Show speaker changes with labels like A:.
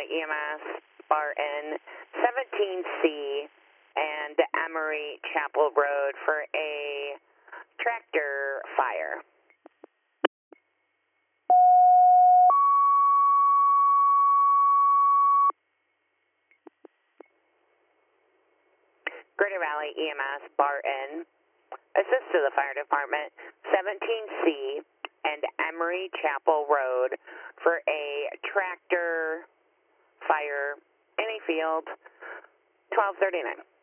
A: Valley EMS, Barton, 17C, and Emory Chapel Road for a tractor fire. Greater Valley EMS, Barton, assist to the fire department, 17C and Emory Chapel Road for a tractor fire in a field, 1239.